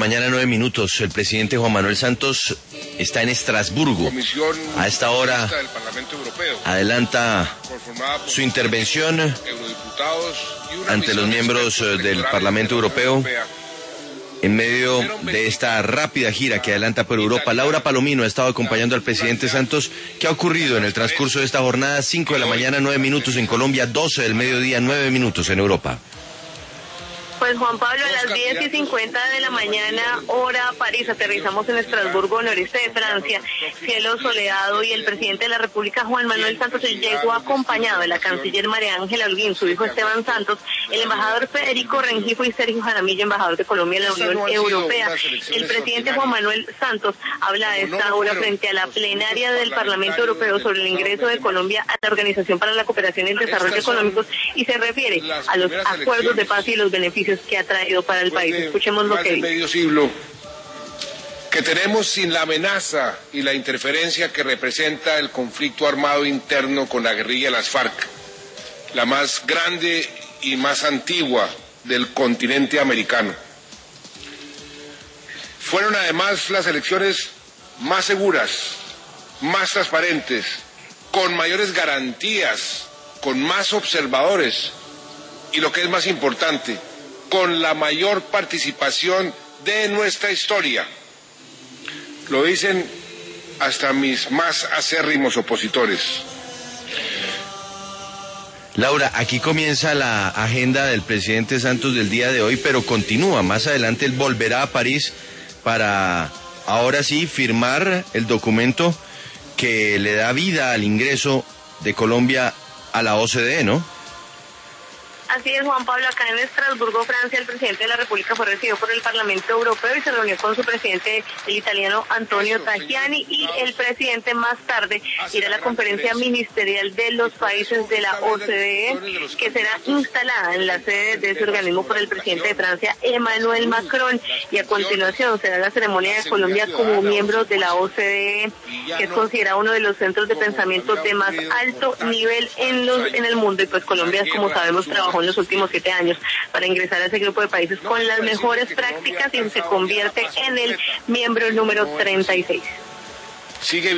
mañana, 9 minutos. El presidente Juan Manuel Santos está en Estrasburgo. A esta hora adelanta su intervención ante los miembros del Parlamento Europeo en medio de esta rápida gira que adelanta por Europa. Laura Palomino ha estado acompañando al presidente Santos. ¿Qué ha ocurrido en el transcurso de esta jornada? 5 de la mañana, 9 minutos en Colombia, 12 del mediodía, 9 minutos en Europa. Pues Juan Pablo, a las 10:50 de la mañana, hora París, aterrizamos en Estrasburgo, noreste de Francia, cielo soleado, y el presidente de la República, Juan Manuel Santos, llegó acompañado de la canciller María Ángela Holguín, su hijo Esteban Santos, el embajador Federico Rengifo y Sergio Jaramillo, embajador de Colombia en la Unión Europea. El presidente Juan Manuel Santos habla a esta hora frente a la plenaria del Parlamento Europeo sobre el ingreso de Colombia a la Organización para la Cooperación y el Desarrollo Económicos y se refiere a los acuerdos de paz y los beneficios que ha traído para el país. Escuchemos lo que dice. Medio siglo que tenemos sin la amenaza y la interferencia que representa el conflicto armado interno con la guerrilla de las FARC, la más grande y más antigua del continente americano. Fueron además las elecciones más seguras, más transparentes, con mayores garantías, con más observadores y, lo que es más importante, con la mayor participación de nuestra historia. Lo dicen hasta mis más acérrimos opositores. Laura, aquí comienza la agenda del presidente Santos del día de hoy, pero continúa. Más adelante él volverá a París para, ahora sí, firmar el documento que le da vida al ingreso de Colombia a la OCDE, ¿no? Así es, Juan Pablo. Acá en Estrasburgo, Francia, el presidente de la República fue recibido por el Parlamento Europeo y se reunió con su presidente, el italiano Antonio Tajani, y el presidente más tarde irá a la conferencia ministerial de los países de la OCDE, que será instalada en la sede de ese organismo por el presidente de Francia, Emmanuel Macron, y a continuación será la ceremonia de Colombia como miembro de la OCDE, que es considerado uno de los centros de pensamiento de más alto nivel en el mundo, y pues Colombia, como sabemos, trabajó en los últimos 7 años para ingresar a ese grupo de países con las mejores prácticas y se convierte en el miembro número 36. Sigue